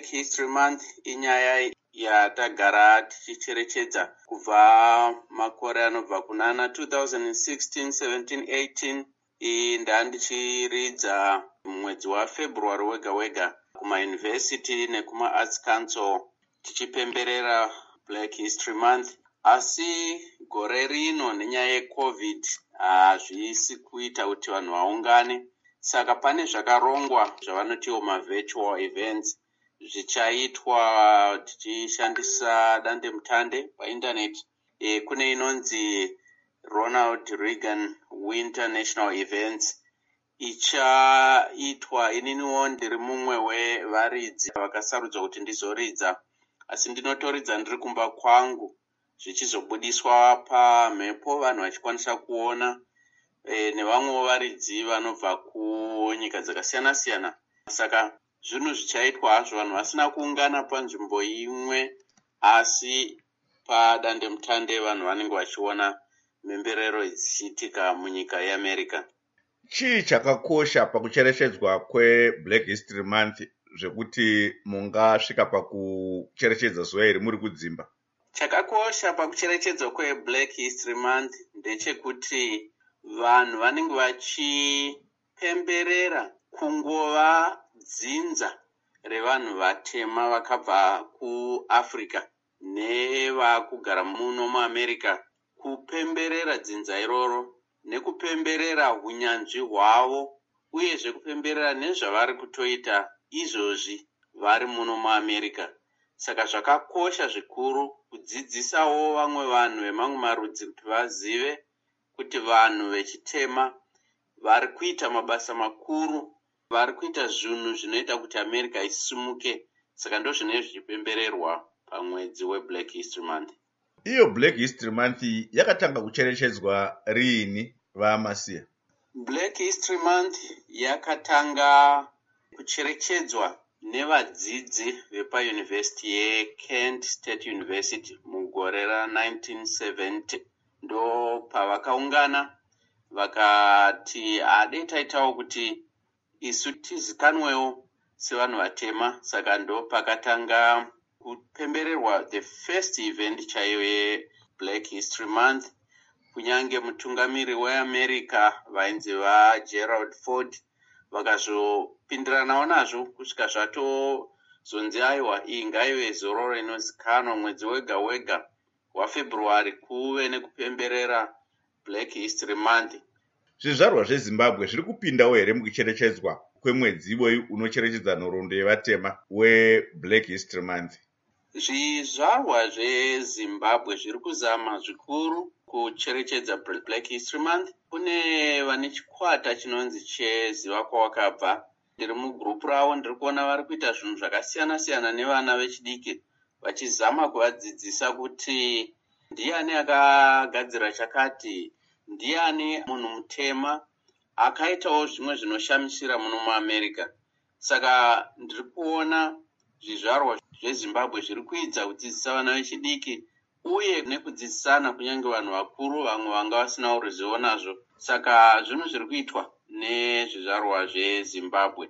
Black History Month inyaya yatagara tichicherechedza kubva makore anobva kunana 2016, 17, 18. Iyi ndandichiridza mwedzi waFebruary wega wega kumauniversity nekuma-arts council tichipemberera Black History Month. Asi gore rino nenyaya yeCovid hazvisi kuita kuti vanhu vaungane. Saka pane zvakarongwa zvavanotiwo ma-virtual events zvichaitwa tichishandisa dandemutande painternet. Kune inonzi Ronald Reagan Winter National Events ichaitwa. Ininiwo ndiri mumwe wevaridzi vakasarudzwa kuti ndizoridza, asi ndinotoridza ndiri kumba kwangu zvichizobudiswa pamhepo vanhu vachikwanisa kuona, nevamwewo varidzi vanobva kunyika dzakasiyana siyana. Saka zvinhu zvichaitwa hazvo vanhu vasina kuungana panzvimbo imwe, asi padandemutande vanhu vanenge vachiona mhemberero dzichiitika munyika yeAmerica. Chii chakakosha pakucherechedzwa kweBlack History Month zvekuti mungasvika pakucherechedza zuva iri muri kudzimba? Chakakosha pakucherechedzwa kweBlack History Month ndechekuti vanhu vanenge vachipemberera kungova dzinza revanhu vatema vakabva kuAfrica nevakugara muno muAmerica, kupemberera dzinza iroro nekupemberera unyanzvi hwavo, uyezve kupemberera nezvavari kutoita izvozvi vari muno muAmerica. Saka zvakakosha zvikuru kudzidzisawo vamwe vanhu vemamwe marudzi kuti vazive kuti vanhu vechitema vari kuita mabasa makuru, vari kuita zvinhu zvinoita kuti America isimuke. Saka ndozvinenge zvichipembererwa pamwedzi weBlack History Month. Iyo Black History Month yakatanga kucherechedzwa riini vaMasiya? Black History Month yakatanga kucherechedzwa nevadzidzi vepaUniversity yeKent State University mugore ra1970. Ndo pavakaungana vakati ade taitawo kuti isu tizikanwewo sevanhu vatema. Saka ndo pakatanga kupembererwa the first event chaiyo yeBlack History Month. Kunyange mutungamiri weAmerica vainzi vaGerald Ford vakazopindiranawo nazvo kusvika zvatozonzi aiwa iyi ngaive zororo inozikanwa mwedzi wega wega waFebruary kuve nekupemberera Black History Month. Zvizvarwa zveZimbabwe zviri kupindawo here mukucherechedzwa kwemwedzi iwoyu unocherechedza nhoroondo yevatema weBlack History Month? Zvizvarwa zveZimbabwe zviri kuzama zvikuru kucherechedza Black History Month. Kune vane chikwata chinonzi cheziva kwawakabva. Ndiri mugrupu ravo, ndiri kuona vari kuita zvinhu zvakasiyana siyana nevana vechidiki, vachizama kuvadzidzisa kuti ndiani akagadzira chakati, ndiani munhu mutema akaitawo zvimwe zvinoshamisira muno muAmerica. Saka ndiri kuona zvizvarwa zveZimbabwe zviri kuedza kudzidzisa vana vechidiki uye nekudzidzisana kunyange vanhu vakuru vamwe vanga vasina ruzivo nazvo. Saka zvinhu zviri kuitwa nezvizvarwa zveZimbabwe.